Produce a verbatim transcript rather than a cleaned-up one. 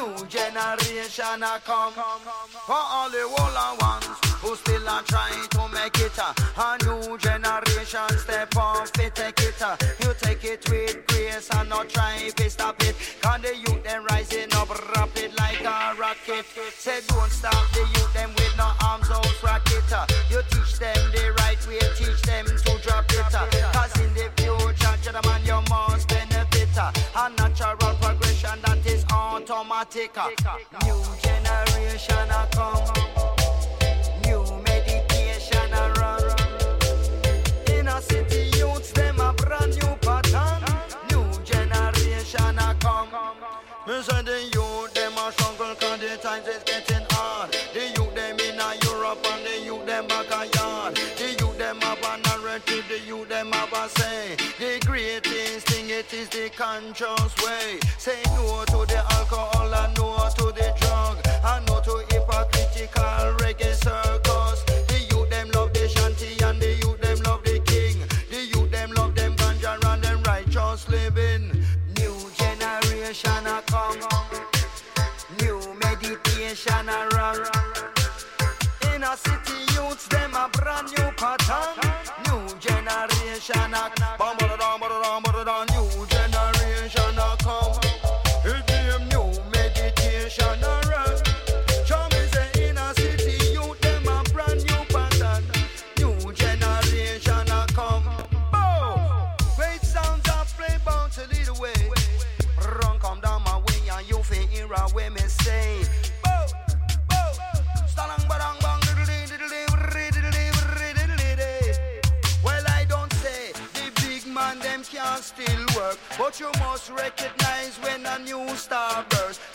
New generation a come. For all the older ones who still are trying to make it, a new generation step off it, take it. You take it with grace and not try to stop it. Cause the youth them rising up rapid like a rocket. Say don't stop the youth them with no arms out rocket. You teach them the right way, teach them to drop it. Cause in the future, gentlemen, you must benefit. A natural progression that is automatic. New generation a come. New meditation a run. Inner city youths, them a brand new pattern. New generation a come. Me say the youth, them a struggle cause the times is getting hard. The youth, them in a Europe and the youth, them back a yard. The youth, them have a narrative, the youth, them have a say. The greatest thing, it is the conscious way. Say no to the alcohol and no to the drug. And no to hypocritical reggae circus. The youth, them love the shanty and the youth, them love the king. The youth, them love them ganja and them righteous living. New generation a come. New meditation a run. Inner city youths, them a brand new pattern. New generation a come. New generation a come. It be new meditation a run. Show me say inner city youth, them a brand new pattern. New generation a come. Oh, great sounds are play bound to lead the way. Run come down my way and you feel hear a way me say. Bo, bo, stalang badang bang diddly diddly diddly diddly diddly. Well, I don't say the big man them can't still work, but you must recognize when a new star bursts.